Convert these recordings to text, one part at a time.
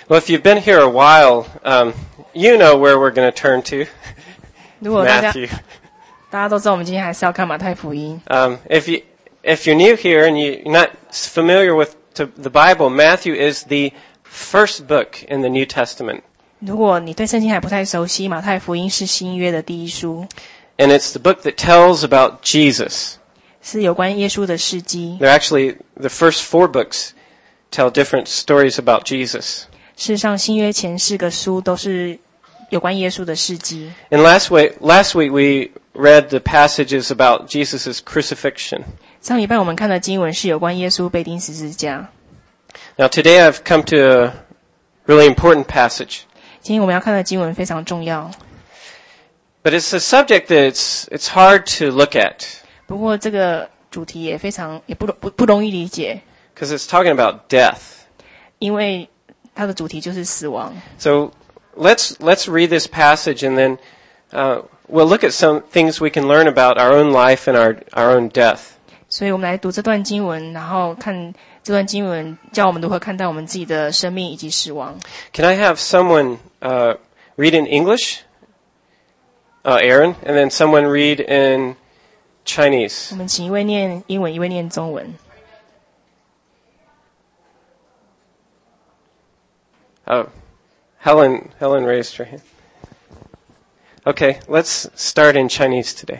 Well, if you've been here a while, you know where we're going to turn to. 如果大 Matthew. 家都知道，我们今天还是要看马太福音。 If you're new here and you're not familiar with the Bible, Matthew is the first book in the New Testament. 如果你对圣经还不太熟悉，马太福音是新约的第一书， And it's the book that tells about Jesus. 是有关耶稣的事迹。 They're actually, the first 4 books tell different stories about Jesus. 事实上，新约前4个书都是有关耶稣的事迹。 And last week we read the passages about Jesus' crucifixion. 上礼拜我们看的经文是有关耶稣被钉十字架。 Now today I've come to a really important passage. 今天我们要看的经文非常重要， But it's a subject that it's hard to look at 不过这个主题也不容易理解， because it's talking about death. 因为它的主题就是死亡。 So let's read this passage and then we'll look at some things we can learn about our own life and our own death. 所以我们来读这段经文，然后看这段经文教我们如何看待我们自己的生命以及死亡。 Can I have someone read in English? Aaron, and then someone read in Chinese. 我们请一位念英文，一位念中文。 Oh, Helen raised her hand. Okay, let's start in Chinese today.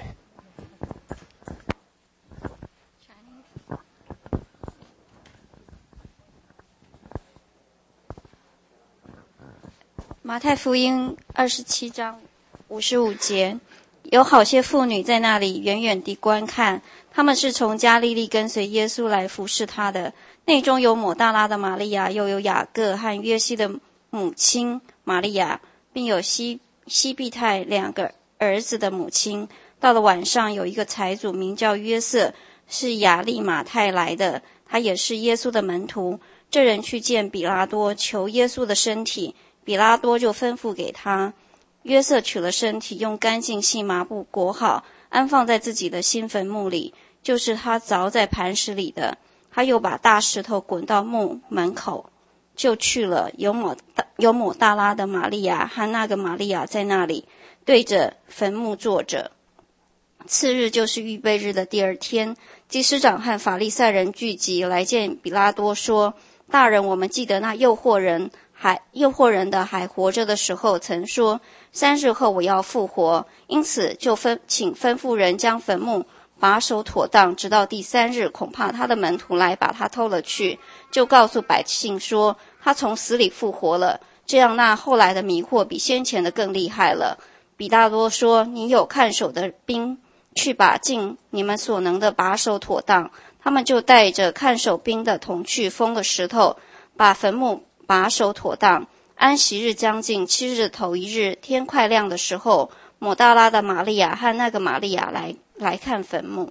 马太福音27章55节，有好些妇女在那里远远地观看，她们是从加利利跟随耶稣来服侍他的，内中有抹大拉的玛利亚，又有雅各和约西的母亲玛利亚，并有西庇太2个儿子的母亲。到了晚上，有一个财主名叫约瑟，是亚利马太来的，他也是耶稣的门徒。这人去见比拉多，求耶稣的身体，比拉多就吩咐给他。约瑟取了身体，用干净细麻布裹好，安放在自己的新坟墓里，就是他凿在磐石里的。他又把大石头滚到墓门口，就去了。有抹大拉的玛利亚和那个玛利亚在那里，对着坟墓坐着。次日就是预备日的第2天，祭司长和法利赛人聚集来见比拉多，说：大人，我们记得那诱惑人的还活着的时候，曾说3日后我要复活，因此就请吩咐人将坟墓把守妥当，直到第3日，恐怕他的门徒来把他偷了去，就告诉百姓说他从死里复活了。这样那后来的迷惑比先前的更厉害了。比拉多说：你有看守的兵，去把尽你们所能的把守妥当。他们就带着看守兵的同去封了石头，把坟墓把守妥当。安息日将近，7日头一日，天快亮的时候，抹大拉的玛利亚和那个玛利亚来看坟墓。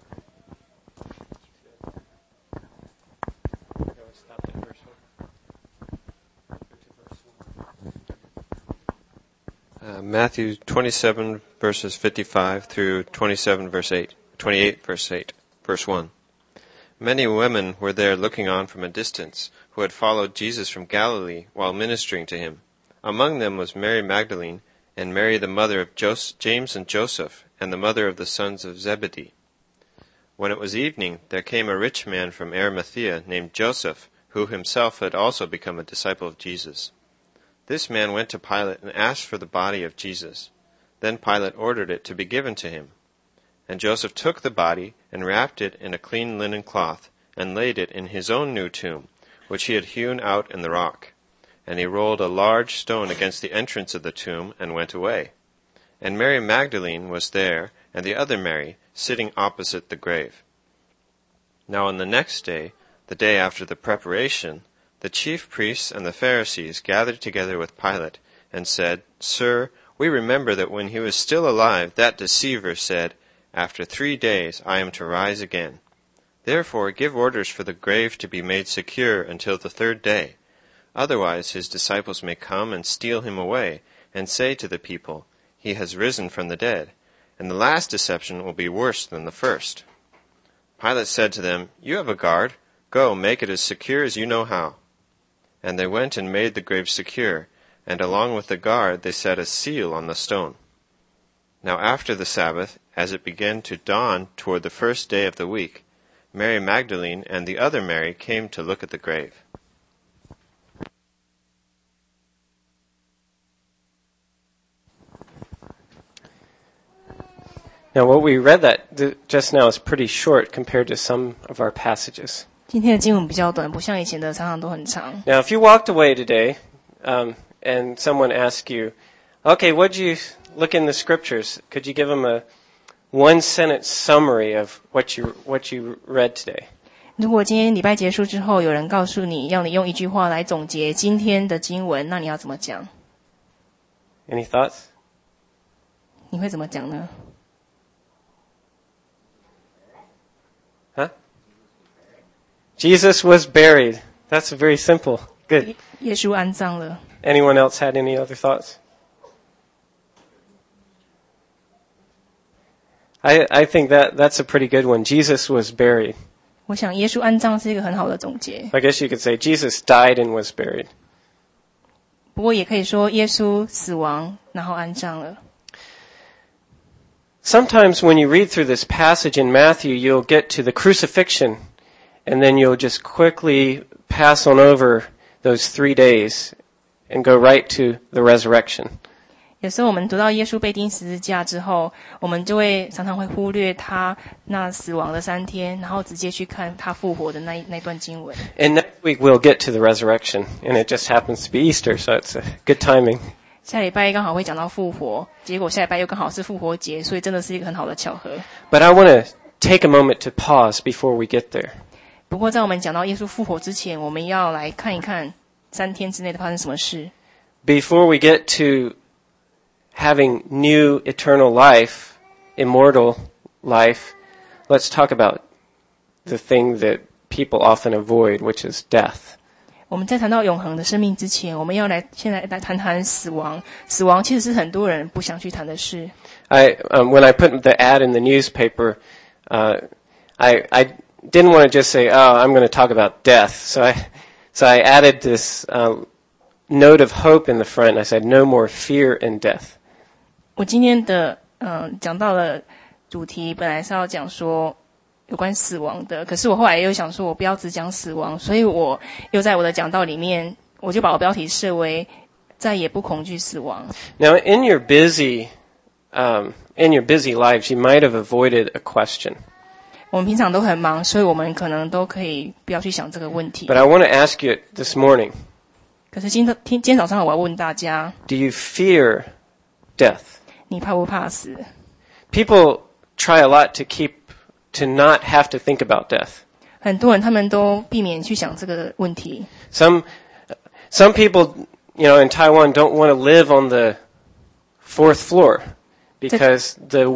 Matthew 27 verses 55 through 28 verse 8, verse 1. Many women were there looking on from a distance, who had followed Jesus from Galilee while ministering to him. Among them was Mary Magdalene, and Mary the mother of James and Joseph, and the mother of the sons of Zebedee. When it was evening, there came a rich man from Arimathea named Joseph, who himself had also become a disciple of Jesus. This man went to Pilate and asked for the body of Jesus. Then Pilate ordered it to be given to him. And Joseph took the body and wrapped it in a clean linen cloth, and laid it in his own new tomb, which he had hewn out in the rock. And he rolled a large stone against the entrance of the tomb, and went away. And Mary Magdalene was there, and the other Mary, sitting opposite the grave. Now on the next day, the day after the preparation, the chief priests and the Pharisees gathered together with Pilate, and said, Sir, we remember that when he was still alive, that deceiver said, After 3 days I am to rise again. Therefore give orders for the grave to be made secure until the 3rd day. Otherwise his disciples may come and steal him away, and say to the people, He has risen from the dead. And the last deception will be worse than the first. Pilate said to them, You have a guard. Go, make it as secure as you know how. And they went and made the grave secure, and along with the guard they set a seal on the stone. Now after the Sabbath, as it began to dawn toward the first day of the week, Mary Magdalene and the other Mary came to look at the grave. Now, what we read just now is pretty short compared to some of our passages. 今天的经文比较短，不像以前的常常都很长。 Now, if you walked away today and someone asked you, okay, what did you look in the scriptures? Could you give them a one-sentence summary of what you read today? 如果今天礼拜结束之后，有人告诉你要你用一句话来总结今天的经文，那你要怎么讲？ Any thoughts? 你会怎么讲呢？ Huh? Jesus was buried. That's very simple. Good. 耶稣安葬了。 Anyone else had any other thoughts? I think that's a pretty good one. Jesus was buried. 我想耶稣安葬是一个很好的总结。 I guess you could say Jesus died and was buried. 不过也可以说耶稣死亡，然后安葬了。 Sometimes when you read through this passage in Matthew, you'll get to the crucifixion, and then you'll just quickly pass on over those 3 days and go right to the resurrection. 有时候我们读到耶稣被钉十字架之后，我们就会常常会忽略他那死亡的3天，然后直接去看他复活的那段经文。 And next week we'll get to the resurrection, and it just happens to be Easter, so it's a good timing. 下礼拜刚好会讲到复活，结果下礼拜又刚好是复活节，所以真的是一个很好的巧合。 But I want to take a moment to pause before we get there. 不过在我们讲到耶稣复活之前，我们要来看一看3天之内的发生什么事。 Before we get to having new eternal life, immortal life, let's talk about the thing that people often avoid, which is death. 我们在谈到永恒的生命之前，我们要先来谈谈死亡。死亡其实是很多人不想去谈的事。 When I put the ad in the newspaper, I didn't want to just say, "Oh, I'm going to talk about death." So I added this note of hope in the front. I said, "No more fear in death." 我今天的讲到了主题，本来是要讲说有关死亡的，可是我后来又想说我不要只讲死亡，所以我又在我的讲道里面，我就把我标题设为再也不恐惧死亡。 Now, in your busy lives, you might have avoided a question. 我们平常都很忙，所以我们可能都可以不要去想这个问题。 But I want to ask you this morning, 可是今天早上我要问大家， do you fear death? 你怕不怕死？ People try a lot to not have to think about death. 很多人他们都避免去想这个问题。 Some people, in Taiwan don't want to live on the 4th floor because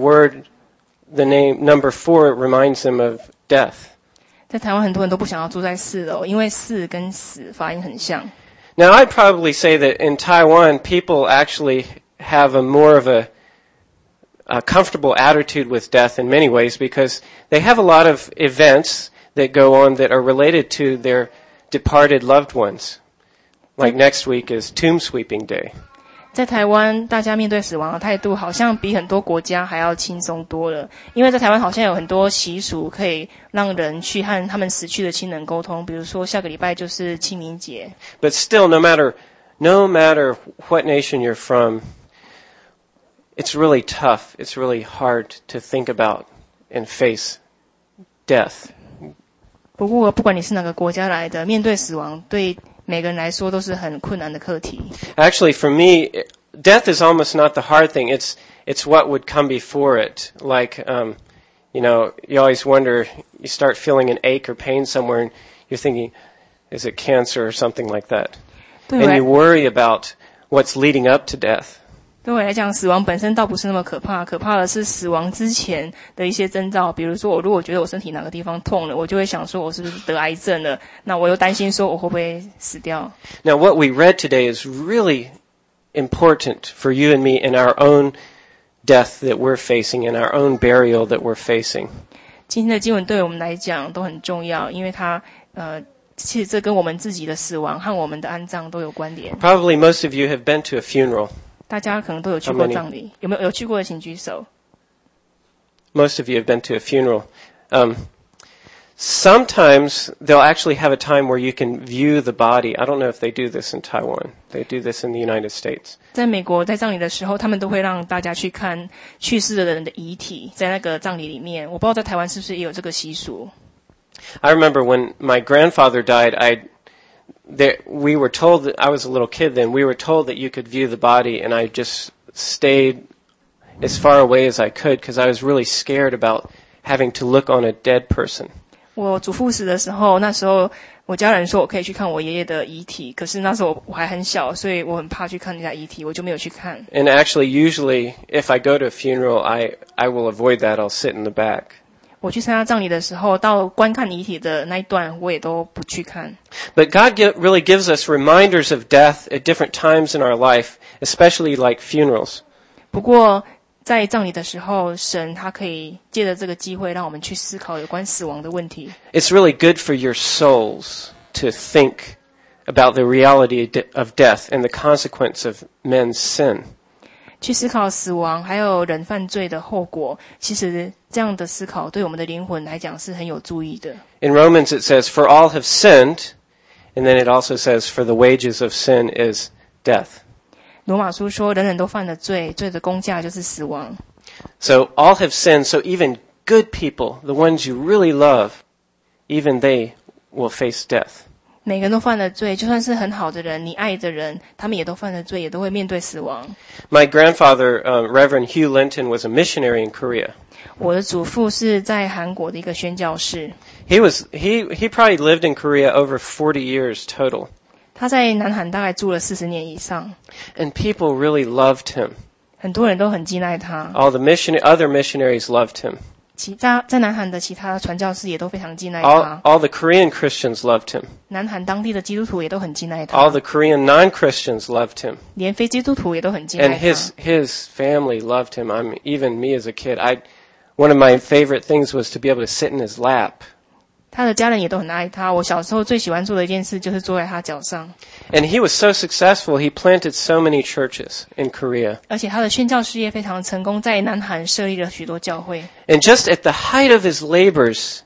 the name number 4 reminds them of death. 在台湾很多人都不想要住在4楼，因为4跟死发音很像。 Now, I'd probably say that in Taiwan, people actually have a more of a comfortable attitude with death in many ways because they have a lot of events that go on that are related to their departed loved ones. Like next week is Tomb Sweeping Day. 在台湾，大家面对死亡的态度好像比很多国家还要轻松多了，因为在台湾好像有很多习俗可以让人去和他们死去的亲人沟通，比如说下个礼拜就是清明节。 But still, no matter what nation you're from, it's really tough. It's really hard to think about and face death. 不过，不管你是哪个国家来的，面对死亡对每个人来说都是很困难的课题。 Actually, for me, death is almost not the hard thing. It's what would come before it. Like, you always wonder, you start feeling an ache or pain somewhere, and you're thinking, is it cancer or something like that? 对 And you worry about what's leading up to death. 对我来讲，死亡本身倒不是那么可怕，可怕的是死亡之前的一些征兆。比如说，我如果觉得我身体哪个地方痛了，我就会想说我是不是得癌症了，那我又担心说我会不会死掉。 Now, what we read today is really important for you and me in our own death that we're facing, in our own burial that we're facing. 今天的经文对我们来讲都很重要，因为它其实这跟我们自己的死亡和我们的安葬都有关联。 Probably most of you have been to a funeral. 大家可能都有去过葬礼，有去过的请举手。 Most of you have been to a funeral. Sometimes they'll actually have a time where you can view the body. I don't know if they do this in Taiwan. They do this in the United States. 在美国，在葬礼的时候，他们都会让大家去看去世的人的遗体，在那个葬礼里面。我不知道在台湾是不是也有这个习俗。 I remember when my grandfather died, we were told that I was a little kid then. We were told that you could view the body, and I just stayed as far away as I could because I was really scared about having to look on a dead person. 我祖父死的时候，那时候我家人说我可以去看我爷爷的遗体，可是那时候我还很小，所以我很怕去看人家遗体，我就没有去看。 And actually, usually, if I go to a funeral, I will avoid that. I'll sit in the back. 我去参加葬礼的时候，到观看遗体的那一段，我也都不去看。 But God really gives us reminders of death at different times in our life, especially like funerals. 不过在葬礼的时候，神他可以借着这个机会，让我们去思考有关死亡的问题。 It's really good for your souls to think about the reality of death and the consequence of men's sin. 去思考死亡还有人犯罪的后果，其实这样的思考对我们的灵魂来讲是很有助益的。 In Romans it says, "For all have sinned," and then it also says, "For the wages of sin is death." 罗马书说，人人都犯了罪，罪的工价就是死亡。 So all have sinned, so even good people, the ones you really love, even they will face death. 每个人都犯了罪，就算是很好的人，你爱的人，他们也都犯了罪，也都会面对死亡。 My grandfather, Reverend Hugh Linton, was a missionary in Korea. 我的祖父是在韩国的一个宣教士， He probably lived in Korea over 40 years total. 他在南韩大概住了40年以上， And people really loved him. 很多人都很敬爱他。 All the other missionaries loved him. 在南韩的其他传教士也都非常敬爱 All 他， the Korean Christians loved him. 南韩当地的基督徒也都很敬爱 All 他， the Korean non-Christians loved him. 连非基督徒也都很敬爱 And 他。 his family loved him. Even me as a kid, one of my favorite things was to be able to sit in his lap. 他的家人也都很爱他。我小时候最喜欢做的一件事就是坐在他脚上， And he was so successful, he planted so many churches in Korea. 而且他的宣教事业非常成功，在南韩设立了许多教会。 And just at the height of his labors,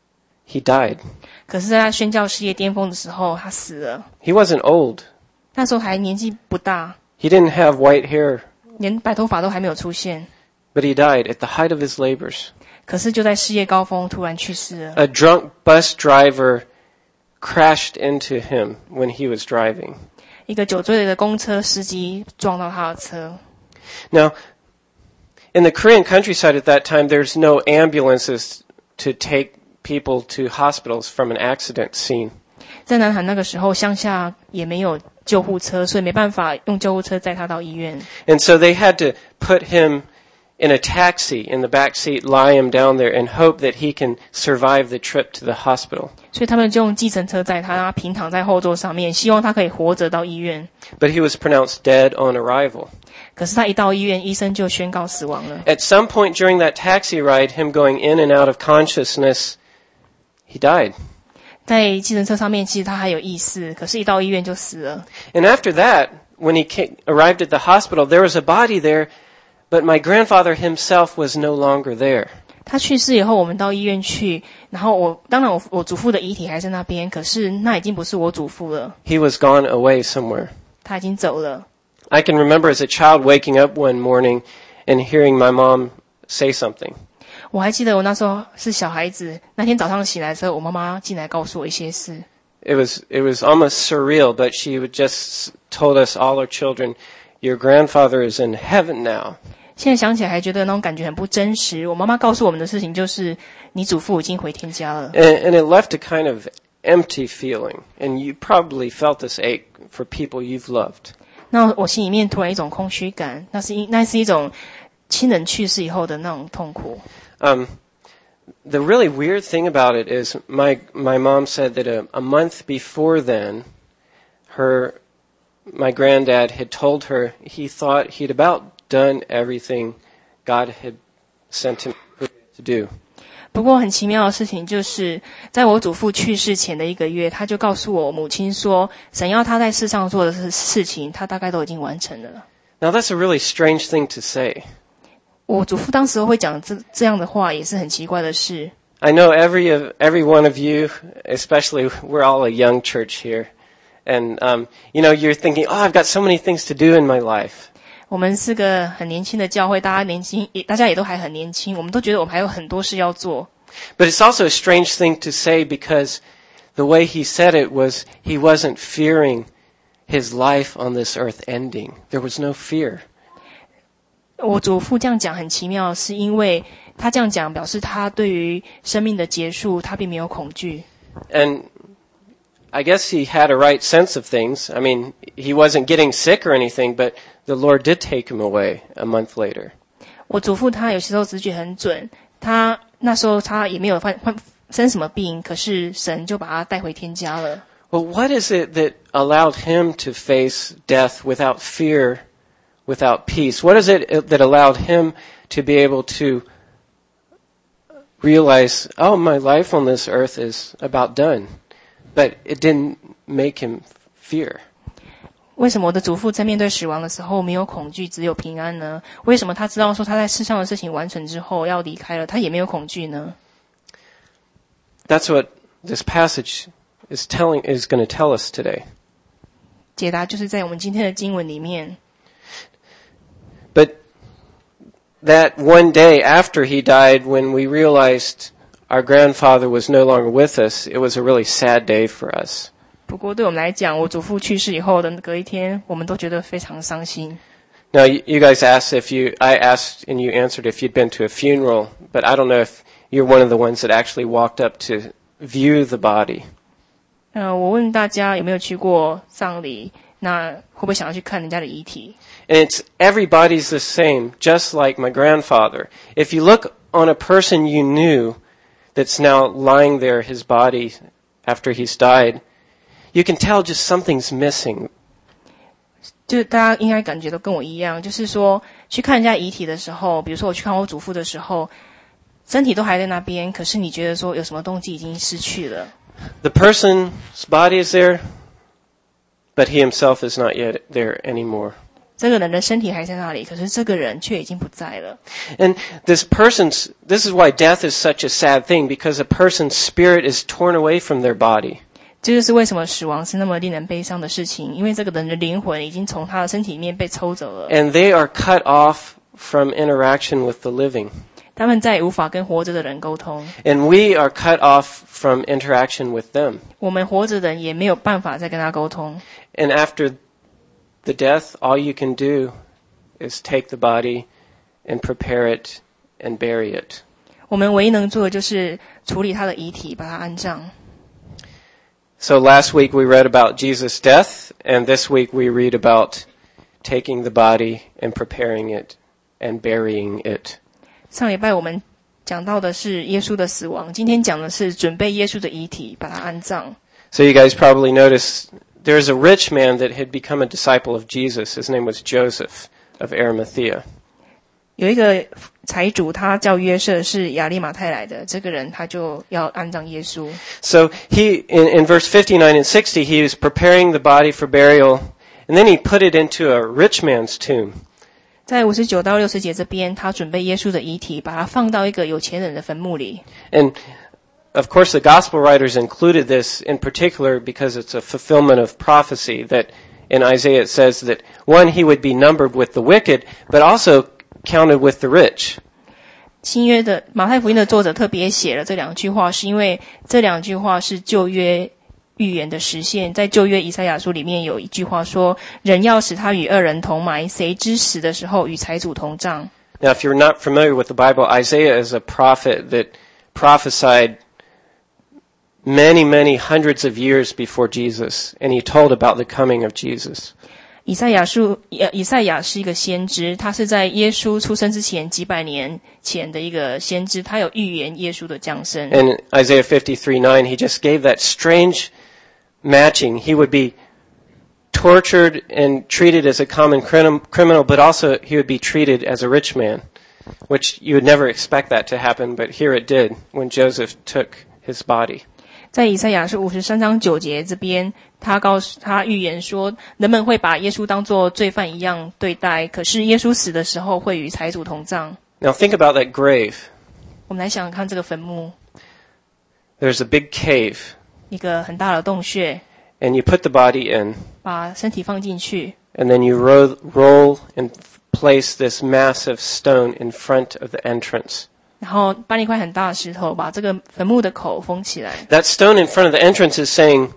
he died. 可是在他宣教事业巅峰的时候，他死了。 He wasn't old. 那时候还年纪不大， He didn't have white hair, 连白头发都还没有出现。 but he died at the height of his labors. 可是就在事业高峰，突然去世了。 A drunk bus driver crashed into him when he was driving. 一个酒醉的公车司机撞到他的车。 Now, in the Korean countryside at that time, there's no ambulances to take people to hospitals from an accident scene. 在南韩那个时候，乡下也没有救护车，所以没办法用救护车载他到医院。 And so they had to put him in a taxi in the back seat, lie him down there, and hope that he can survive the trip to the hospital. 所以他们就用计程车载他，让他平躺在后座上面，希望他可以活着到医院。 But he was pronounced dead on arrival. 可是他一到医院，医生就宣告死亡了。 At some point during that taxi ride, him going in and out of consciousness, he died. 在计程车上面，其实他还有意识，可是一到医院就死了。 And after that, when he arrived at the hospital, there was a body there, but my grandfather himself was no longer there. 他去世以后，我们到医院去，然后当然我祖父的遗体还在那边，可是那已经不是我祖父了， He was gone away somewhere. 他已经走了。 I can remember as a child waking up one morning and hearing my mom say something. 我还记得我那时候是小孩子，那天早上醒来的时候，我妈妈进来告诉我一些事。 It was almost surreal, but she would just told us, all our children, your grandfather is in heaven now. 现在想起来还觉得那种感觉很不真实。我妈妈告诉我们的事情就是，你祖父已经回天家了。 And it left a kind of empty feeling. And you probably felt this ache for people you've loved. 那我心里面突然一种空虚感，那是一种亲人去世以后的那种痛苦。 The really weird thing about it is my mom said that a month before then, my granddad had told her he thought he'd about done everything God had sent him to do. 不过很奇妙的事情就是，在我祖父去世前的1个月，他就告诉我母亲说，神要他在世上做的事情，他大概都已经完成了。 Now that's a really strange thing to say. 我祖父当时会讲这样的话，也是很奇怪的事。 I know every one of you, especially we're all a young church here, and you're thinking, oh, I've got so many things to do in my life. 我们是个很年轻的教会，大家也都还很年轻，我们都觉得我们还有很多事要做。 But it's also a strange thing to say because the way he said it was he wasn't fearing his life on this earth ending. There was no fear. 我祖父这样讲很奇妙，是因为他这样讲表示他对于生命的结束，他并没有恐惧。 And I guess he had a right sense of things. I mean, he wasn't getting sick or anything, but the Lord did take him away a month later. 我祖父他有些时候直觉很准，他那时候他也没有生什么病，可是神就把他带回天家了。 Well, what is it that allowed him to face death without fear, without peace? What is it that allowed him to be able to realize, oh, my life on this earth is about done? But it didn't make him fear. 为什么我的祖父在面对死亡的时候没有恐惧，只有平安呢？为什么他知道说他在世上的事情完成之后要离开了，他也没有恐惧呢？ That's what this passage is going to tell us today. 解答就是在我们今天的经文里面。 But that one day after he died, when we realized our grandfather was no longer with us, it was a really sad day for us. 不过对我们来讲，我祖父去世以后的隔一天，我们都觉得非常伤心。 Now, you guys asked I asked and you answered if you'd been to a funeral, but I don't know if you're one of the ones that actually walked up to view the body. 我问大家有没有去过葬礼，那会不会想要去看人家的遗体？ And everybody's the same, just like my grandfather. If you look on a person you knew that's now lying there, his body, after he's died, you can tell just something's missing. 就大家应该感觉都跟我一样，就是说去看人家遗体的时候，比如说我去看我祖父的时候，身体都还在那边，可是你觉得说有什么东西已经失去了。 The person's body is there, but he himself is not yet there anymore. 这个人的身体还在那里，可是这个人却已经不在了。 And this is why death is such a sad thing, because a person's spirit is torn away from their body. 这就是为什么死亡是那么令人悲伤的事情，因为这个人的灵魂已经从他的身体里面被抽走了。 And they are cut off from interaction with the living. 他们再也无法跟活着的人沟通。 And we are cut off from interaction with them. 我们活着的人也没有办法再跟他沟通。 And after the death, all you can do is take the body and prepare it and bury it. 我们唯一能做的就是处理他的遗体，把他安葬。 So last week we read about Jesus' death, and this week we read about taking the body and preparing it and burying it. 上礼拜我们讲到的是耶稣的死亡，今天讲的是准备耶稣的遗体，把他安葬。 So you guys probably noticed there's a rich man that had become a disciple of Jesus. His name was Joseph of Arimathea. 有一个财主，他叫约瑟，是亚利马太来的。这个人他就要安葬耶稣。 So he, in verse 59 and 60, he was preparing the body for burial, and then he put it into a rich man's tomb. 在59到60节这边，他准备耶稣的遗体，把它放到一个有钱人的坟墓里。 And of course, the gospel writers included this in particular because it's a fulfillment of prophecy that in Isaiah it says that one, he would be numbered with the wicked, but also counted with the rich. 新约的马太福音的作者特别写了这两句话，是因为这两句话是旧约预言的实现。在旧约以赛亚书里面有一句话说，人要使他与恶人同埋，谁知死的时候与财主同葬。 Now, if you're not familiar with the Bible, Isaiah is a prophet that prophesied many, many hundreds of years before Jesus, and he told about the coming of Jesus. 以赛亚是一个先知，他是在耶稣出生之前几百年前的一个先知，他有预言耶稣的降生。 And Isaiah 53:9, he just gave that strange matching. He would be tortured and treated as a common criminal, but also he would be treated as a rich man. which you would never expect that to happen, but here it did when Joseph took his body. 在以赛亚书53章9节这边，他预言说，人们会把耶稣当作罪犯一样对待，可是耶稣死的时候会与财主同葬。 Now think about that grave. 我们来想想看这个坟墓， There's a big cave, 一个很大的洞穴， and you put the body in, 把身体放进去， and then you roll and place this massive stone in front of the entrance. 然后搬一块很大的石头，把这个坟墓的口封起来。 That stone in front of the entrance is saying,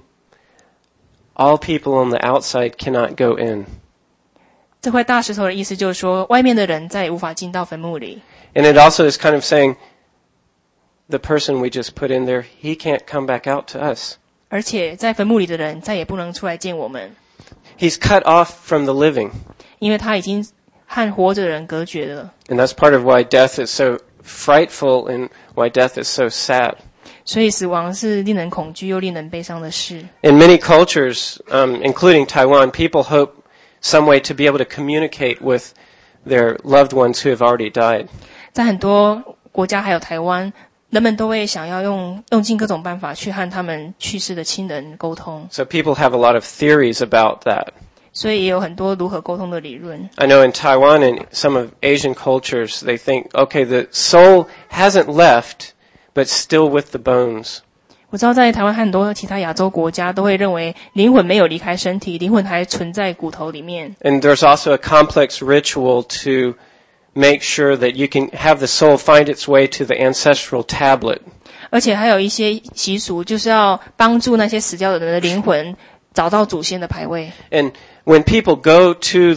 all people on the outside cannot go in. 这块大石头的意思就是说，外面的人再也无法进到坟墓里。 And it also is kind of saying, the person we just put in there, he can't come back out to us. 而且在坟墓里的人再也不能出来见我们， He's cut off from the living. 因为他已经和活着的人隔绝了。 And that's part of why death is so frightful and why death is so sad. 所以死亡是令人恐惧又令人悲伤的事。 In many cultures, including Taiwan, people hope some way to be able to communicate with their loved ones who have already died. 在很多国家还有台湾，人们都会想要用尽各种办法去和他们去世的亲人沟通， So people have a lot of theories about that. 所以也有很多如何沟通的理论。 I know in Taiwan and some of Asian cultures, they think, okay, the soul hasn't left, but still with the bones. 我知道在台湾和很多其他亚洲国家都会认为灵魂没有离开身体，灵魂还存在骨头里面。 And there's also a complex ritual to make sure that you can have the soul find its way to the ancestral tablet. 而且还有一些习俗，就是要帮助那些死掉的人的灵魂找到祖先的牌位。 And when people go to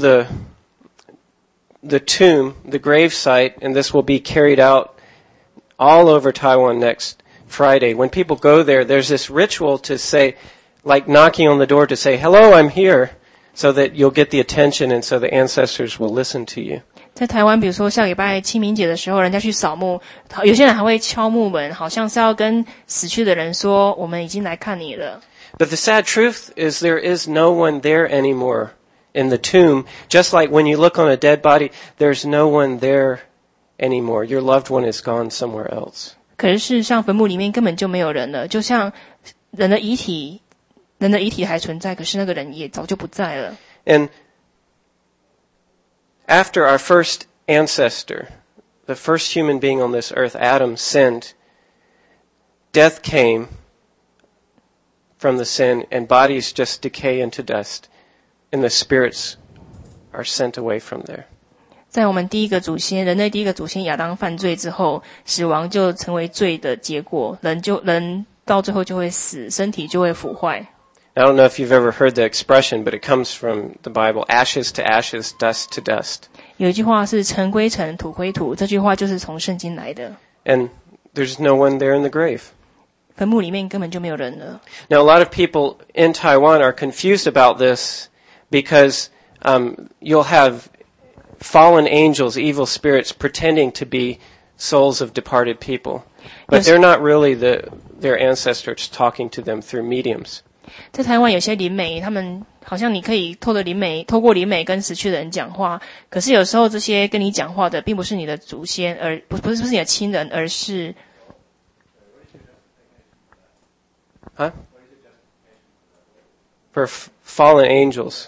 the tomb, the grave site, and this will be carried out all over Taiwan next Friday. When people go there, there's this ritual to say, like knocking on the door to say, hello, I'm here, so that you'll get the attention and so the ancestors will listen to you. 在台湾，比如说下礼拜清明节的时候，人家去扫墓，有些人还会敲木门，好像是要跟死去的人说，我们已经来看你了。 But the sad truth is there is no one there anymore in the tomb. Just like when you look on a dead body, there's no one there anymore. Your loved one is gone somewhere else. 可是事实上，坟墓里面根本就没有人了，就像人的遗体还存在，可是那个人也早就不在了。 And after our first ancestor, the first human being on this earth, Adam, sinned, death came from the sin, and bodies just decay into dust, and the spirits are sent away from there. 在我们第一个祖先，人类第一个祖先亚当犯罪之后，死亡就成为罪的结果，人到最后就会死，身体就会腐坏。 I don't know if you've ever heard the expression, but it comes from the Bible, ashes to ashes, dust to dust. 有一句话是尘归尘，土归土，这句话就是从圣经来的。 And there's no one there in the grave. 坟墓里面根本就没有人了。 Now, a lot of people in Taiwan are confused about this because you'll have fallen angels, evil spirits, pretending to be souls of departed people. But Yes. they're not really their ancestors talking to them through mediums. 在台湾有些灵媒，他们好像你可以透过灵媒跟死去的人讲话，可是有时候这些跟你讲话的并不是你的祖先，而不是你的亲人，而是 Huh? For fallen angels.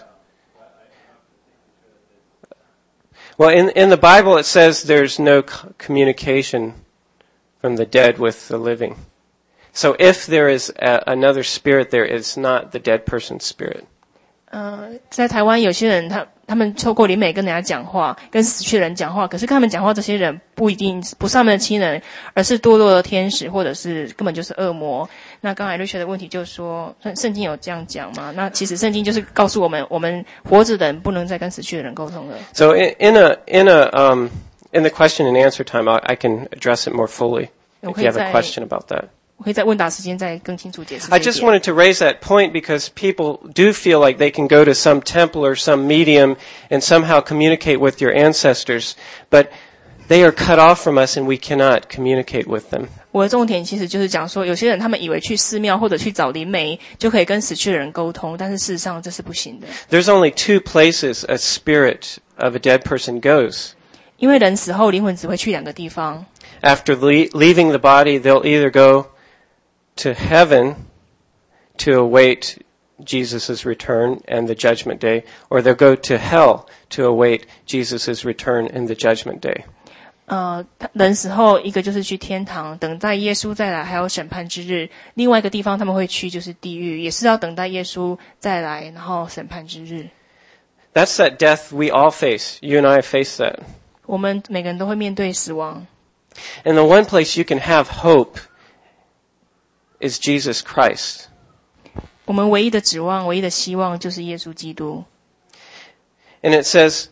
Well, in the Bible it says there's no communication from the dead with the living. So if there is another spirit there, it's not the dead person's spirit. 在台湾有些人他们透过灵媒跟人家讲话，跟死去的人讲话，可是跟他们讲话这些人不一定不是他们的亲人，而是堕落的天使，或者是根本就是恶魔。那刚才Richard的问题就是说，圣经有这样讲吗？那其实圣经就是告诉我们活着的人不能再跟死去的人沟通了。 So in the question and answer time, I can address it more fully if you have a question about that. 我可以在问答时间再更清楚解释这 I 一点。 just wanted to raise that point because people do feel like they can go to some temple or some medium and somehow communicate with your ancestors, but they are cut off from us and we cannot communicate with them. 我的重点其实就是讲说，有些人他们以为去寺庙或者去找灵媒就可以跟死去的人沟通，但是事实上这是不行的。 There's only two places a spirit of a dead person goes. 因为人死后灵魂只会去2个地方。 After leaving the body, they'll either go to heaven to await Jesus' return and the judgment day, or they'll go to hell to await Jesus' return and the judgment day. 人死后一个就是去天堂，等待耶稣再来还有审判之日，另外一个地方他们会去就是地狱，也是要等待耶稣再来然后审判之日。 That's that death we all face. You and I face that. 我们每个人都会面对死亡。 And the one place you can have hope is Jesus Christ. 我们唯一的指望，唯一的希望就是耶稣基督。 And it says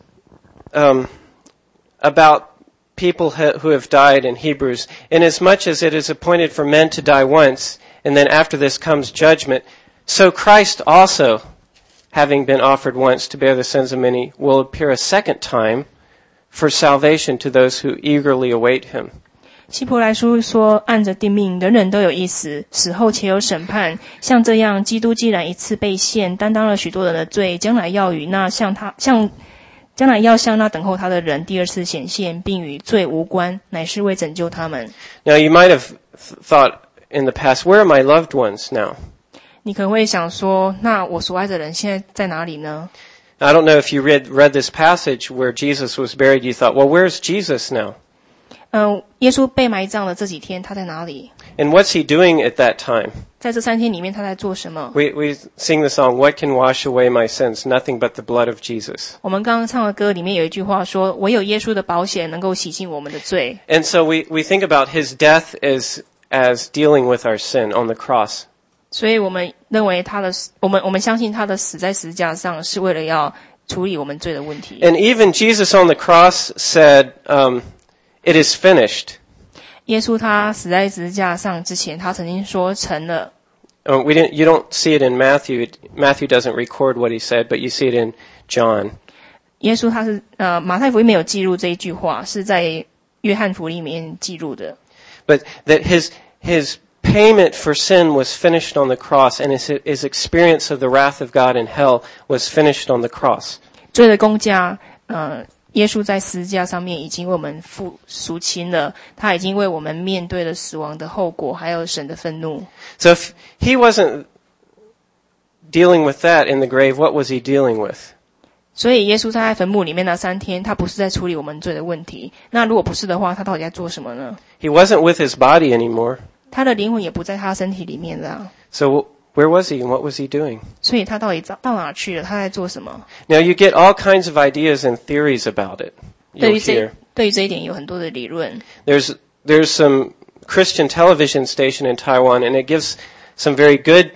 about people who have died in Hebrews, inasmuch as it is appointed for men to die once, and then after this comes judgment, so Christ also, having been offered once to bear the sins of many, will appear a second time for salvation to those who eagerly await him. 希伯来书说，按着定命，人人都有一死，死后且有审判。像这样，基督既然一次被献，担当了许多人的罪，将来要向那等候他的人第二次显现，并与罪无关，乃是为拯救他们。 Now you might have thought in the past, where are my loved ones now? 你可能会想说，那我所爱的人现在在哪里呢？ I don't know if you read this passage where Jesus was buried, you thought, well, where's Jesus now? 耶稣被埋葬的这几天，他在哪里？ And what's he doing at that time? 在这3天里面，他在做什么？ We sing the song, What can wash away my sins? Nothing but the blood of Jesus. 我们刚刚唱的歌里面有一句话说，唯有耶稣的宝血能够洗净我们的罪。 And so we think about his death as dealing with our sin on the cross. 所以我们认为我们相信他的死在十字架上是为了要处理我们罪的问题。 And even Jesus on the cross said, it is finished. 耶稣他死在十字架上之前，他曾经说成了。 You don't see it in Matthew. Matthew doesn't record what he said, but you see it in John. 耶稣他是马太福音没有记录这一句话，是在约翰福音里面记录的。 But that his payment for sin was finished on the cross, and his experience of the wrath of God in hell was finished on the cross. 罪的工价，耶稣在十字架上面已经为我们赎清了，他已经为我们面对了死亡的后果，还有神的愤怒。 So if he wasn't dealing with that in the grave, what was he dealing with? 所以耶稣在坟墓里面那3天，他不是在处理我们罪的问题。那如果不是的话，他到底在做什么呢？ He wasn't with his body anymore. 他的灵魂也不在他身体里面了。 So where was he and what was he doing? 所以他到底到哪去了？他在做什么？ Now you get all kinds of ideas and theories about it. 对 You'll 于 hear. 对于这一点有很多的理论。 There's some Christian television station in Taiwan, and it gives some very good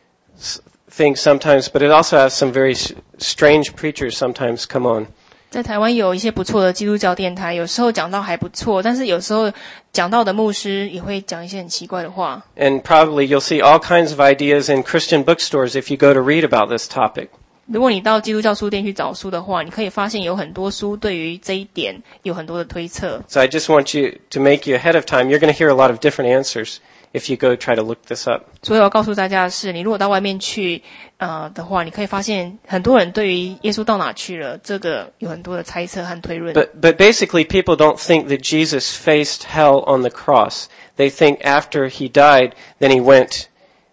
things sometimes, but it also has some very strange preachers sometimes come on. 在台湾有一些不错的基督教电台，有时候讲道还不错，但是有时候讲道的牧师也会讲一些很奇怪的话。 And probably you'll see all kinds of ideas in Christian bookstores if you go to read about this topic. 如果你到基督教书店去找书的话，你可以发现有很多书对于这一点有很多的推测。 So I just want you to make you ahead of time. You're going to hear a lot of different answers if you go try to look this up. 所以我要告诉大家的是，你如果到外面去的话，你可以发现很多人对于耶稣到哪去了，这个有很多的猜测和推论。 But basically people don't think that Jesus faced hell on the cross. They think after he died, then he went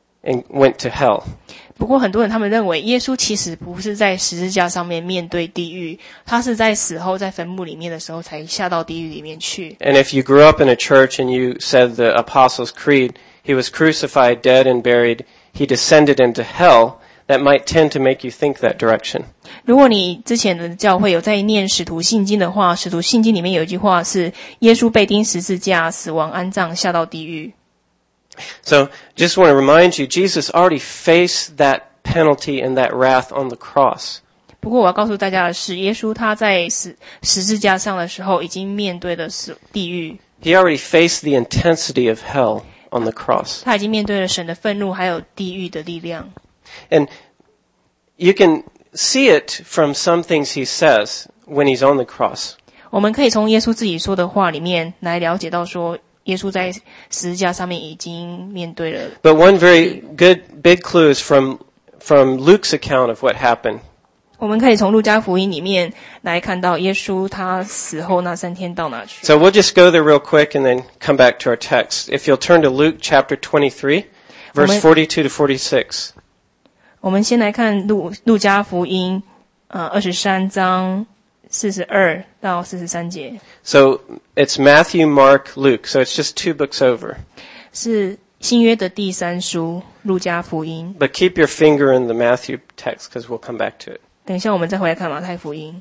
to hell. 不过很多人他们认为耶稣其实不是在十字架上面面对地狱，他是在死后在坟墓里面的时候才下到地狱里面去。 And if you grew up in a church and you said the Apostles' Creed, he was crucified, dead, and buried, he descended into hell, that might tend to make you think that direction. 如果你之前的教会有在念使徒信经的话，使徒信经里面有一句话是耶稣被钉十字架，死亡安葬，下到地狱。 So just want to remind you, Jesus already faced that penalty and that wrath on the cross. 不过我要告诉大家的是，耶稣他在十字架上的时候已经面对了地狱。 He already faced the intensity of hell on the cross. 他已经面对了神的愤怒，还有地狱的力量。 And you can see it from some things he says when he's on the cross. 我们可以从耶稣自己说的话里面来了解到说，耶稣在十字架上面已经面对了。 But one very good big clue is from Luke's account of what happened. 我们可以从路加福音里面来看到耶稣他死后那3天到哪去。 So we'll just go there real quick and then come back to our text. If you'll turn to Luke chapter 23, verse 42 to 46. 我们先来看路加福音23章42到43节。 So it's Matthew, Mark, Luke. So it's just 2 books over. 是新约的第3书路加福音。 But keep your finger in the Matthew text because we'll come back to it. 等一下我们再回来看马太福音。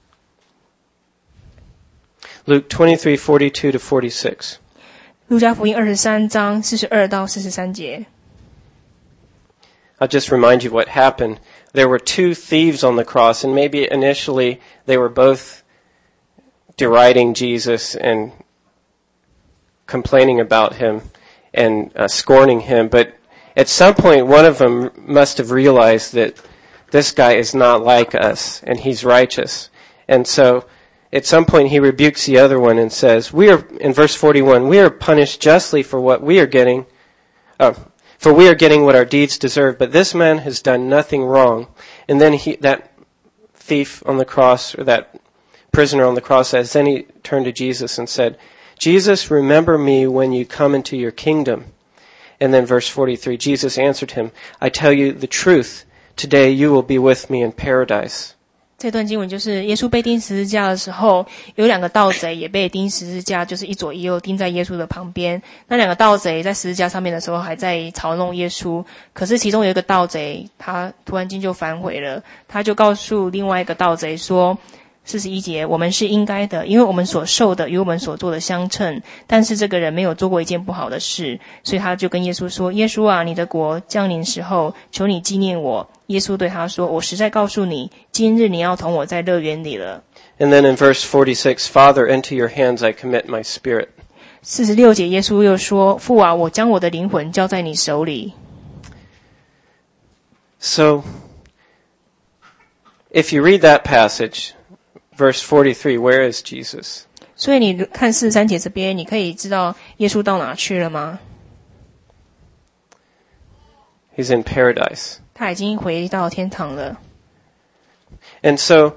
Luke 23, 42 to 46. 路加福音23章42到43节。 I'll just remind you what happened. There were 2 thieves on the cross, and maybe initially they were both deriding Jesus and complaining about him and scorning him. But at some point, one of them must have realized that this guy is not like us, and he's righteous. And so at some point he rebukes the other one and says, in verse 41, we are punished justly for what we are getting, for we are getting what our deeds deserve, but this man has done nothing wrong. And then that thief on the cross, or that prisoner on the cross says, then he turned to Jesus and said, Jesus, remember me when you come into your kingdom. And then verse 43, Jesus answered him, I tell you the truth, today you will be with me in paradise. 这段经文就是耶稣被钉十字架的时候，有2个盗贼也被钉十字架，就是一左一右钉在耶稣的旁边。那2个盗贼在十字架上面的时候还在嘲弄耶稣，可是其中有一个盗贼他突然间就反悔了，他就告诉另外一个盗贼说41节，我们是应该的，因为我们所受的与我们所做的相称，但是这个人没有做过一件不好的事，所以他就跟耶稣说，耶稣啊，你的国降临时候，求你纪念我。耶稣对他说，我实在告诉你，今日你要同我在乐园里了。 And then in verse 46, Father, into your hands I commit my spirit. 46节耶稣又说，父啊，我将我的灵魂交在你手里。 So, if you read that passage, verse 43, where is Jesus? 所以你看43节这边，你可以知道耶稣到哪去了吗？ He's in paradise. 他已经回到天堂了。 And so,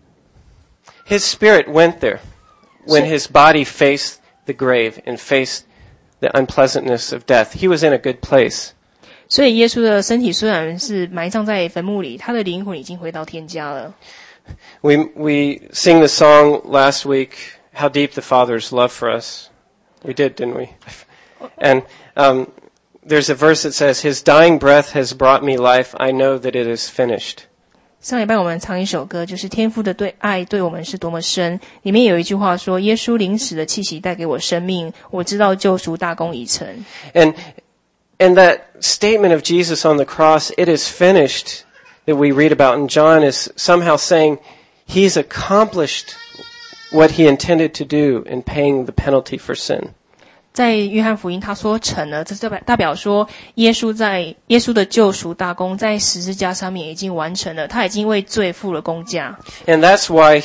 his spirit went there when his body faced the grave and faced the unpleasantness of death. He was in a good place. 所以耶稣的身体虽然是埋葬在坟墓里，他的灵魂已经回到天家了。 We sing the song last week, How Deep the Father's Love for Us. We did, didn't we? And there's a verse that says, His dying breath has brought me life. I know that it is finished. 上礼拜我们唱一首歌，就是天父的爱对我们是多么深。里面有一句话说，耶稣临死的气息带给我生命，我知道救赎大功已成。 And that statement of Jesus on the cross, it is finished, that we read about in John, is somehow saying He's accomplished what He intended to do in paying the penalty for sin. 在约翰福音他说成了，这代表说耶稣的救赎大功在十字架上面已经完成了，他已经为罪付了工价。 And that's why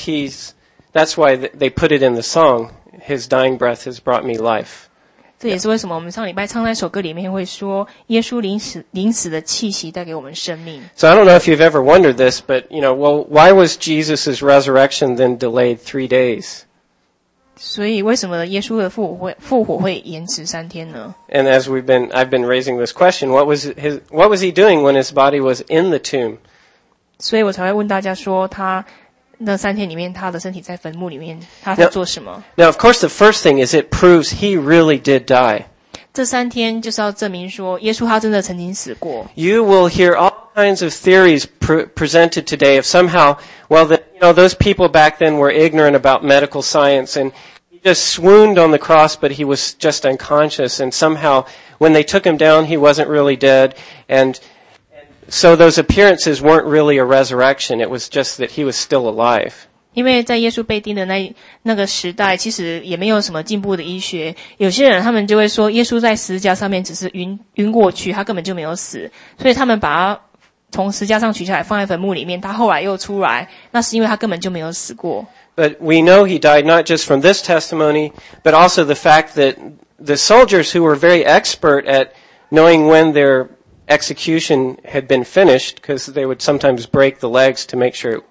they put it in the song, His dying breath has brought me life. 这也是为什么我们上礼拜唱那首歌里面会说，耶稣临死的气息带给我们生命。 So I don't know if you've ever wondered this, but why was Jesus' resurrection then delayed 3 days? 所以为什么耶稣的复活会延迟3天呢？ And as I've been raising this question, what was he doing when his body was in the tomb? 所以我才会问大家说，他那3天里面，他的身体在坟墓里面，他在做什么？ Now, of course, the first thing is it proves he really did die. 这3天就是要证明说，耶稣他真的曾经死过。 You will hear all kinds of theories presented today of somehow, those people back then were ignorant about medical science and he just swooned on the cross, but he was just unconscious. And somehow when they took him down, he wasn't really dead. And so those appearances weren't really a resurrection. It was just that he was still alive. 因为在耶稣被钉的那个时代，其实也没有什么进步的医学。有些人他们就会说，耶稣在十字架上面只是晕过去，他根本就没有死，所以他们把他从十字架上取下来放在坟墓里面，他后来又出来，那是因为他根本就没有死过。 But we know he died not just from this testimony, but also the fact that the soldiers who were very expert at knowing when their execution had been finished, because they would sometimes break the legs to make sure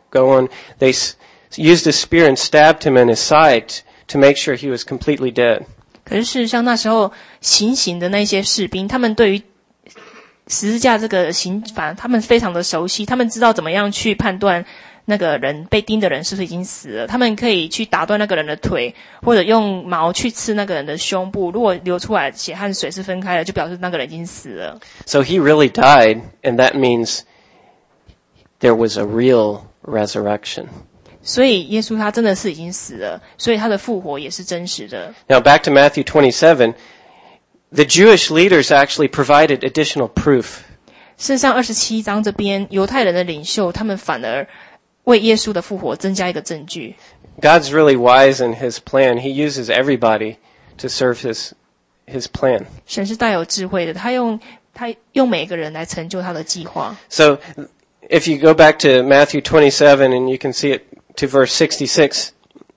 go on. They used a spear and stabbed him in his side to make sure he was completely dead. 可是事实上那时候行刑的那些士兵，他们对于十字架这个刑罚他们非常的熟悉，他们知道怎么样去判断那个人被钉的人是不是已经死了，他们可以去打断那个人的腿，或者用矛去刺那个人的胸部，如果流出来血和水是分开的，就表示那个人已经死了。 So he really died, and that means there was a real resurrection. 所以耶稣他真的是已经死了，所以他的复活也是真实的。 Now back to Matthew 27, the Jewish leaders actually provided additional proof. 事实上27章这边犹太人的领袖他们反而为耶稣的复活增加一个证据。 God's really wise in his plan. He uses everybody to serve his plan. 神是大有智慧的，他用每个人来成就他的计划。 So if you go back to Matthew 27 and you can see it to verse 66,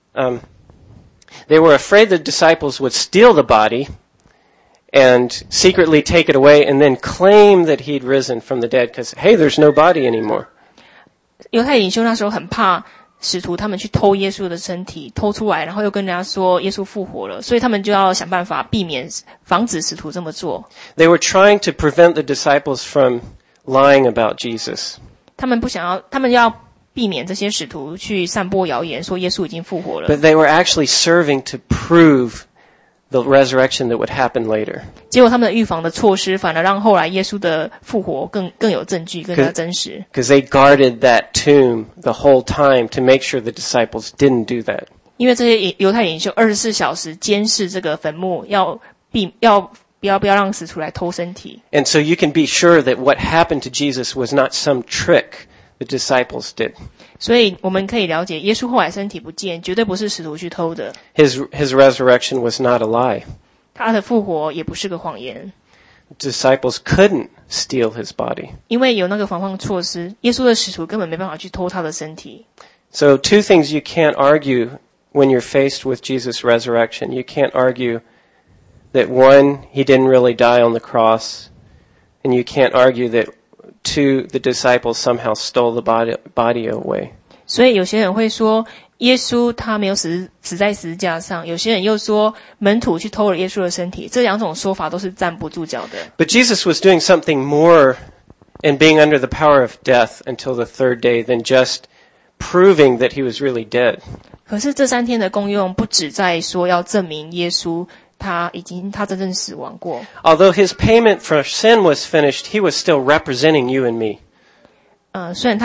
they were afraid the disciples would steal the body and secretly take it away and then claim that he'd risen from the dead because, hey, there's no body anymore. 犹太领袖那时候很怕使徒他们去偷耶稣的身体，偷出来，然后又跟人家说耶稣复活了，所以他们就要想办法防止使徒这么做。 They were trying to prevent the disciples from lying about Jesus. 他们要避免这些使徒去散播谣言，说耶稣已经复活了。 But they were actually serving to prove the resurrection that would happen later. 结果他们的预防的措施，反而让后来耶稣的复活更有证据，更加真实。 Because they guarded that tomb the whole time to make sure the disciples didn't do that. 因为这些犹太领袖24小时监视这个坟墓，不要让使徒来偷身体。 And so you can be sure that what happened to Jesus was not some trick the disciples did. 所以我们可以了解，耶稣后来身体不见，绝对不是使徒去偷的。 His resurrection was not a lie. 他的复活也不是个谎言， Disciples couldn't steal his body. 因为有那个防范措施，耶稣的使徒根本没办法去偷他的身体。 So two things you can't argue when you're faced with Jesus' resurrection. You can't argue that one, he didn't really die on the cross, and you can't argue that two, the disciples somehow stole the body away. 所以有些人会说耶稣他没有死在十字架上，有些人又说门徒去偷了耶稣的身体，这两种说法都是站不住脚的。 But Jesus was doing something more in being under the power of death until the third day than just proving that he was really dead. 可是这3天的功用不只在说要证明耶稣他真正死亡过。 Although his payment for sin was finished, he was still representing you and me. 虽然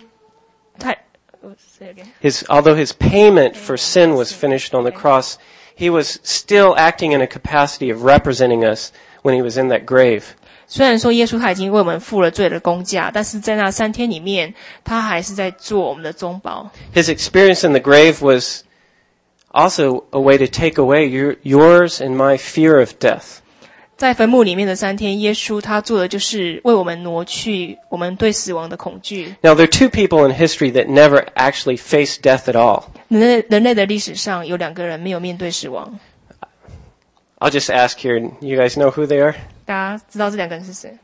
Although his payment for sin was finished on the cross, he was still acting in a capacity of representing us when he was in that grave. 虽然说耶稣他已经为我们付了罪的工价，但是在那3天里面，他还是在做我们的中保。 His experience in the grave was also a way to take away yours and my fear of death. 在坟墓里面的3天，耶稣他做的就是为我们挪去我们对死亡的恐惧。 Now, there are two people in history that never actually faced death at all. 人类的历史上有2个人没有面对死亡。 I'll just ask here, you guys know who they are? 大家知道这2个人是谁？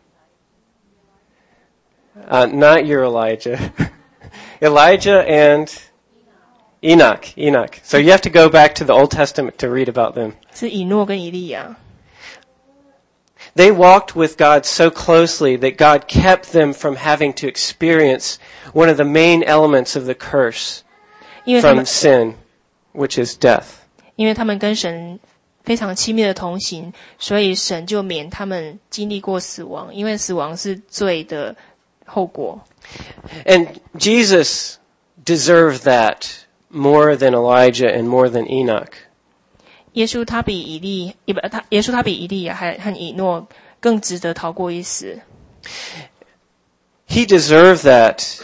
Not your Elijah. Elijah and Enoch. So you have to go back to the Old Testament to read about them. 是以诺跟以利亚。 They walked with God so closely that God kept them from having to experience one of the main elements of the curse 因为他 from 们 sin, which is death. 因为他们跟神非常亲密的同行，所以神就免他们经历过死亡，因为死亡是罪的后果。 And Jesus deserved that more than Elijah and more than Enoch. 耶稣他比以利亚和以诺更值得逃过一死。 He deserved that,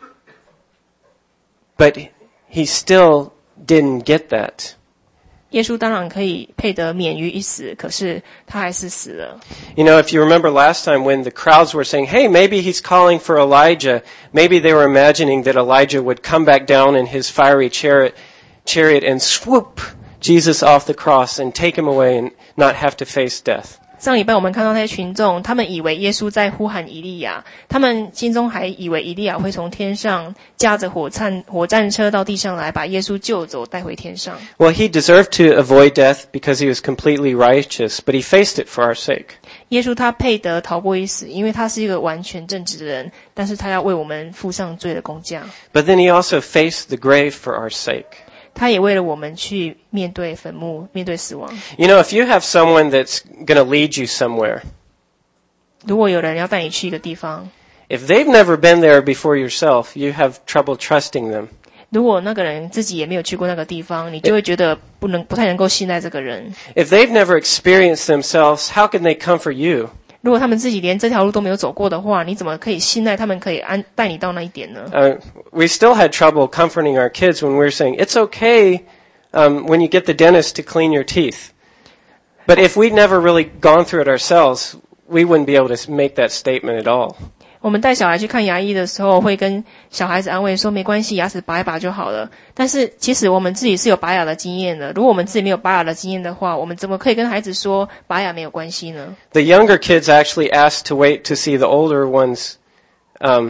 but he still didn't get that. 耶稣当然可以配得免于一死，可是他还是死了。 You know, if you remember last time when the crowds were saying, hey, maybe he's calling for Elijah, maybe they were imagining that Elijah would come back down in his fiery chariot and swoop Jesus off the cross and take him away and not have to face death. 上礼拜我们看到那些群众，他们以为耶稣在呼喊以利亚，他们心中还以为以利亚会从天上驾着火战车到地上来，把耶稣救走，带回天上。 Well, he deserved to avoid death because he was completely righteous, but he faced it for our sake. 耶稣他配得逃过一死，因为他是一个完全正直的人，但是他要为我们付上罪的工价。 But then he also faced the grave for our sake. 他也为了我们去面对坟墓，面对死亡。 You know, if you have someone that's going to lead you somewhere, 如果有人要带你去一个地方， if they've never been there before yourself, you have trouble trusting them. 如果那个人自己也没有去过那个地方，你就会觉得不太能够信赖这个人。 If they've never experienced themselves, how can they comfort you? 如果他们自己连这条路都没有走过的话，你怎么可以信赖他们可以带你到那一点呢？ We still had trouble comforting our kids when we were saying, it's okay when you get the dentist to clean your teeth. But if we'd never really gone through it ourselves, we wouldn't be able to make that statement at all. 我们带小孩去看牙医的时候，会跟小孩子安慰说没关系，牙齿拔一拔就好了。但是其实我们自己是有拔牙的经验的，如果我们自己没有拔牙的经验的话，我们怎么可以跟孩子说拔牙没有关系呢？ The younger kids actually asked to wait to see the older ones and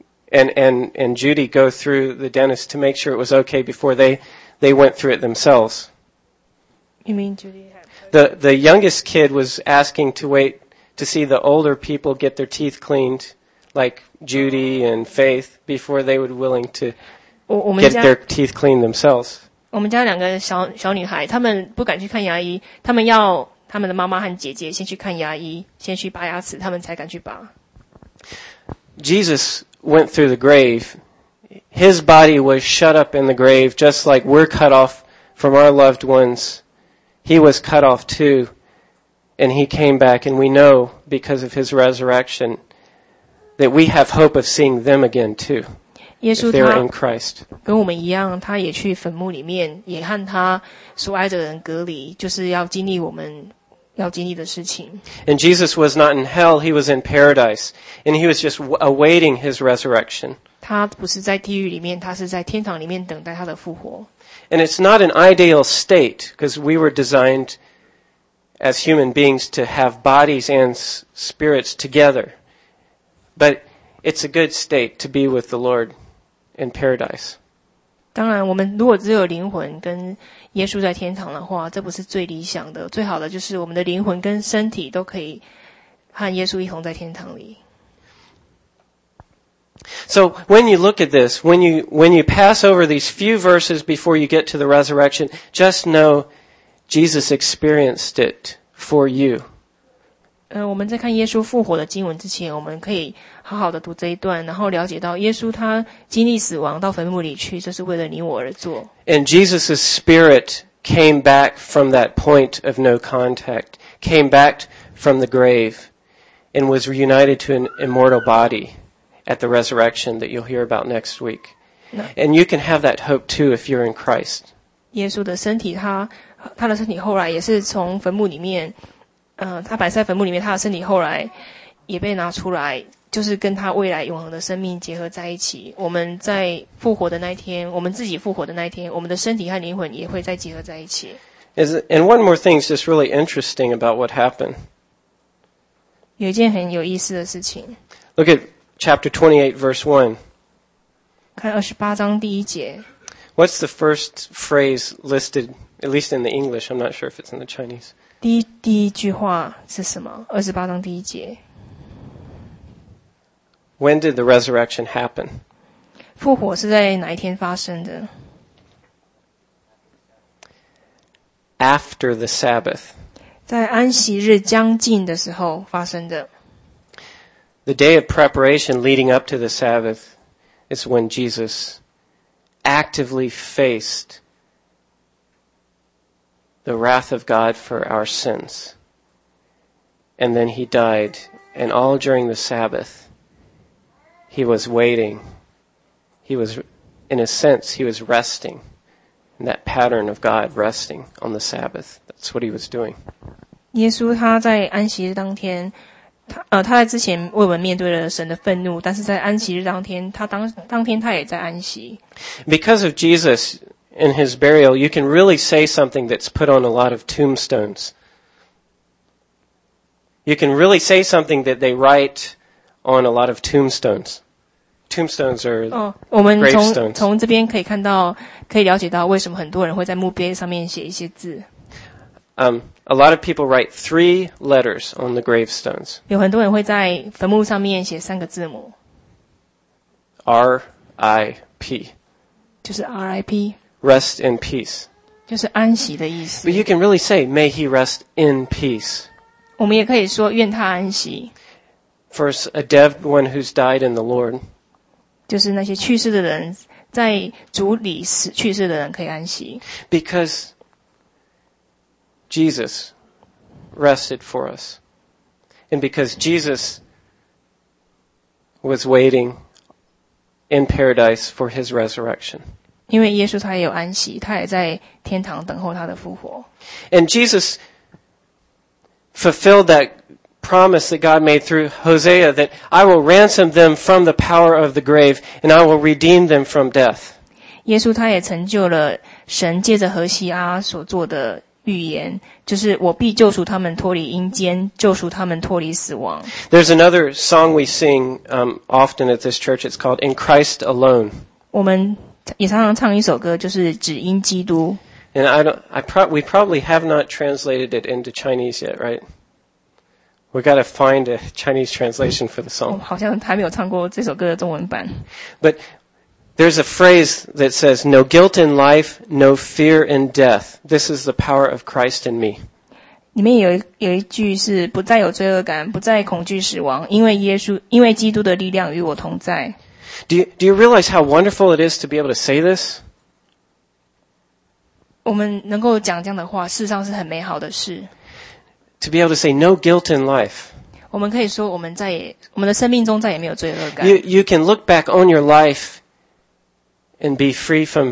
Judy go through the dentist to make sure it was okay before they went through it themselves. You mean Judy had... The youngest kid was asking to wait to see the older people get their teeth cleaned, like Judy and Faith, before they would willing to get their teeth cleaned themselves. 我们家两个小女孩，她们不敢去看牙医，她们要她们的妈妈和姐姐先去看牙医，先去拔牙齿，她们才敢去拔。 Jesus went through the grave. His body was shut up in the grave, just like we're cut off from our loved ones. He was cut off too, and he came back, and we know because of his resurrection that we have hope of seeing them again too, 耶 if 稣 they're in 他 Christ. 跟我们一样，他也去坟墓里面，也和他所爱的人隔离，就是要经历我们要经历的事情。 And Jesus was not in hell, he was in paradise, and he was just awaiting his resurrection. 他不是在地狱里面，他是在天堂里面等待他的复活。 And it's not an ideal state, because we were designed as human beings to have bodies and spirits together. But it's a good state to be with the Lord in paradise. 当然，我们如果只有灵魂跟耶稣在天堂的话，这不是最理想的。最好的就是我们的灵魂跟身体都可以和耶稣一同在天堂里。 So when you look at this, when you pass over these few verses before you get to the resurrection, just know Jesus experienced it for you. 我们在看耶稣复活的经文之前，我们可以好好的读这一段，然后了解到耶稣他经历死亡到坟墓里去，这是为了你我而做。 And Jesus' spirit came back from that point of no contact, came back from the grave, and was reunited to an immortal body at the resurrection that you'll hear about next week. And you can have that hope too if you're in Christ. 耶稣的身体他的身体后来也是从坟墓里面他摆在坟墓里面，他的身体后来也被拿出来，就是跟他未来永恒的生命结合在一起。我们在复活的那一天，我们自己复活的那一天，我们的身体和灵魂也会再结合在一起。 And one more thing is just really interesting about what happened. 有一件很有意思的事情， Look at chapter 28, verse 1. 看28章第1节。 What's the first phrase listed, at least in the English? I'm not sure if it's in the Chinese. 第一句话是什么？28章第1节。 When did the resurrection happen? 复活是在哪一天发生的？ After the Sabbath. 在安息日将近的时候发生的。 The day of preparation leading up to the Sabbath is when Jesus actively faced the wrath of God for our sins. And then he died, and all during the Sabbath, he was waiting. He was, in a sense, he was resting. In that pattern of God resting on the Sabbath. That's what he was doing. 耶稣他在安息日当天，他在之前为我们面对了神的愤怒，但是在安息日当天，他当天他也在安息。 Because of Jesus and his burial, you can really say something that's put on a lot of tombstones. You can really say something that they write on a lot of tombstones. Tombstones are 我们 gravestones. 从这边可以看到，可以了解到为什么很多人会在墓碑上面写一些字。 A lot of people write 3 letters on the gravestones. 有很多人会在坟墓上面写3个字母， R-I-P. 就是 RIP， Rest in peace. 就是安息的意思 But。you can really say, may he rest in peace. 我们也可以说愿他安息， For a dead one who's died in the Lord. 就是那些去世的人，在主里去世的人可以安息， Because Jesus rested for us. And because Jesus was waiting in paradise for his resurrection. 因为耶稣他也有安息，他也在天堂等候他的复活。 And Jesus fulfilled that promise that God made through Hosea that I will ransom them from the power of the grave and I will redeem them from death. 耶稣他也成就了神借着何西阿所做的预言，就是我必救赎他们脱离阴间，救赎他们脱离死亡。 There's another song we sing often at this church. It's called In Christ Alone. 我们也常常唱一首歌，就是只因基督。 And we probably have not translated it into Chinese yet, right? We got to find a Chinese translation for the 我 song. 好像还没有唱过这首歌的中文版。 But there's a phrase that says, no guilt in life, no fear in death. This is the power of Christ in me. 里面有一句是不再有罪恶感，不再恐惧死亡，因为基督的力量与我同在。 Do you realize how wonderful it is to be able to say this? 我们能够讲这样的话，事实上是很美好的事。 To be able to say no guilt in life. 我们可以说，我们的生命中再也没有罪恶感。 You can look back on your life and be free from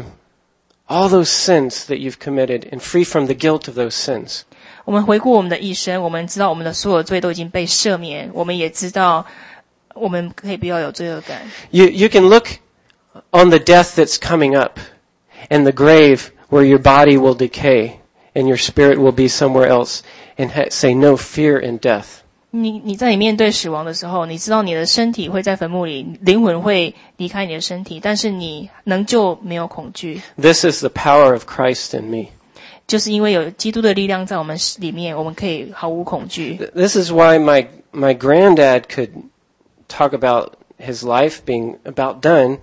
all those sins that you've committed and free from the guilt of those sins. 我们回顾我们的一生，我们知道我们的所有罪都已经被赦免，我们也知道我们可以不要有罪恶感。 You can look on the death that's coming up and the grave where your body will decay and your spirit will be somewhere else and say no fear in death. 你在你面对死亡的时候，你知道你的身体会在坟墓里，灵魂会离开你的身体，但是你能救没有恐惧。 This is the power of Christ in me. 就是因为有基督的力量在我们里面，我们可以毫无恐惧。 This is why my granddad could talk about his life being about done,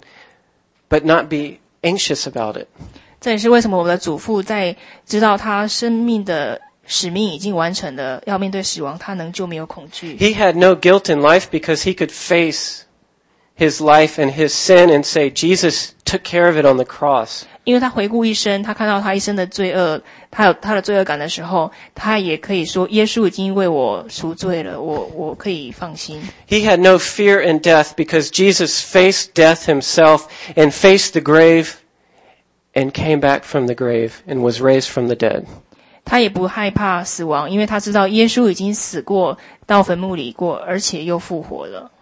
but not be anxious about it. 这也是为什么我的祖父在知道他生命的使命已经完成了，要面对死亡，他能就没有恐惧。 He had no guilt in life because he could face his life and his sin and say, Jesus took care of it on the cross. 因为他回顾一生，他看到他一生的罪恶，他有他的罪恶感的时候，他也可以说，耶稣已经为我赎罪了，我可以放心。 He had no fear in death because Jesus faced death himself and faced the grave and came back from the grave and was raised from the dead. 他也不害怕死亡，因为他知道耶稣已经死过，到坟墓里过，而且又复活了。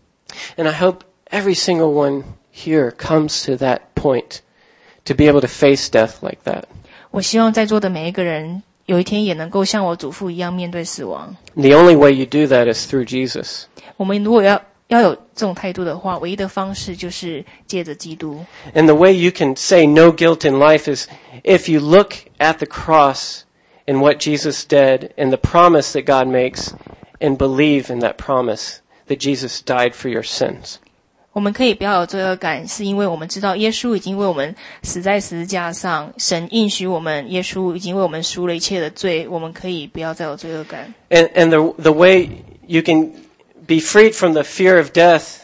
And I hope every single one here comes to that point to be able to face death like that. 我希望在座的每一个人，有一天也能够像我祖父一样面对死亡。 The only way you do that is through Jesus. 我们如果要有这种态度的话，唯一的方式就是借着基督。 And the way you can say no guilt in life is if you look at the cross and what Jesus did and the promise that God makes and believe in that promise that Jesus died for your sins. 我们可以不要有罪恶感，是因为我们知道耶稣已经为我们死在十字架上，神应许我们，耶稣已经为我们赎了一切的罪，我们可以不要再有罪恶感。 And the way you can be freed from the fear of death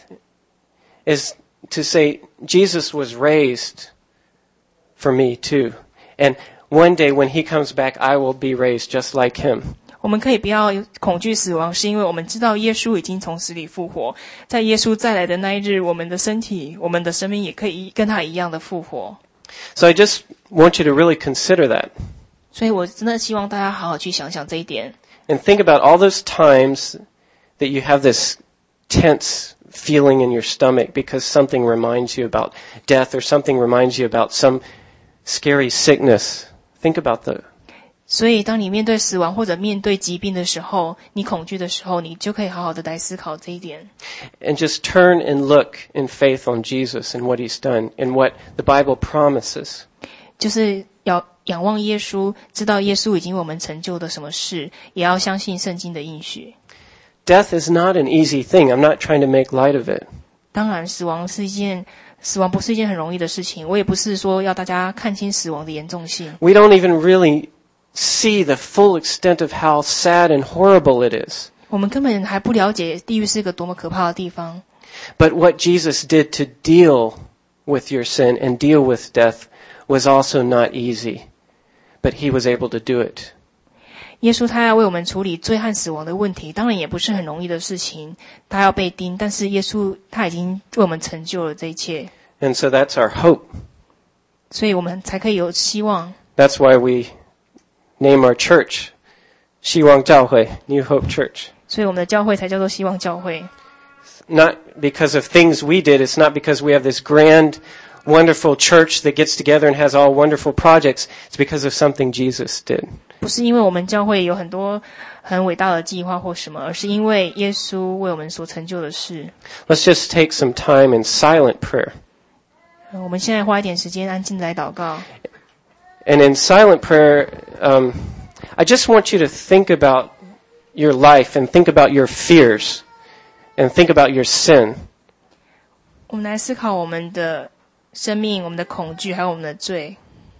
is to say, Jesus was raised for me too. And one day when he comes back, I will be raised just like him. 我们可以不要恐惧死亡，是因为我们知道耶稣已经从死里复活，在耶稣再来的那一日，我们的身体，我们的生命也可以跟他一样的复活。 So I just want you to really consider that 所以我真的希望大家好好去想想这一点， and think about all those times that you have this tense feeling in your stomach because something reminds you about death or something reminds you about some scary sickness. Think about 所以当你面对死亡或者面对疾病的时候，你恐惧的时候，你就可以好好的来思考这一点。 And just turn and look in faith on Jesus and what he's done and what the Bible promises. 就是要仰望耶稣，知道耶稣已经为我们成就的什么事，也要相信圣经的应许。 Death is not an easy thing. I'm not trying to make light of it. 当然，死亡不是一件很容易的事情，我也不是说要大家看清死亡的严重性。 We don't even really see the full extent of how sad and horrible it is. 我们根本还不了解地狱是个多么可怕的地方。 But what Jesus did to deal with your sin and deal with death was also not easy. But he was able to do it. 耶稣他要为我们处理罪和死亡的问题，当然也不是很容易的事情。他要被钉，但是耶稣他已经为我们成就了这一切。 And so that's our hope. 所以我们才可以有希望。 That's why we name our church 希望教会 New Hope Church. 所以我们的教会才叫做希望教会。 Not because of things we did. It's not because we have this grand, wonderful church that gets together and has all wonderful projects. It's because of something Jesus did. 不是因为我们教会有很多很伟大的计划或什么，而是因为耶稣为我们所成就的事。 Let's just take some time in silent prayer. 我们现在花一点时间安静来祷告。 And in silent prayer, I just want you to think about your life and think about your fears and think about your sin. 我们来思考我们的生命、我们的恐惧还有我们的罪。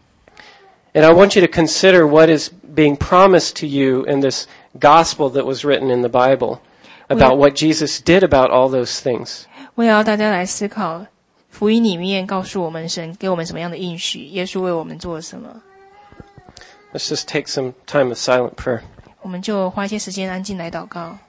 And I want you to consider what is being promised to you in this gospel that was written in the Bible about what Jesus did about all those things. 我也要大家来思考福音里面告诉我们神给我们什么样的应许，耶稣为我们做了什么。 Let's just take some time of silent prayer. 我们就花一些时间安静来祷告。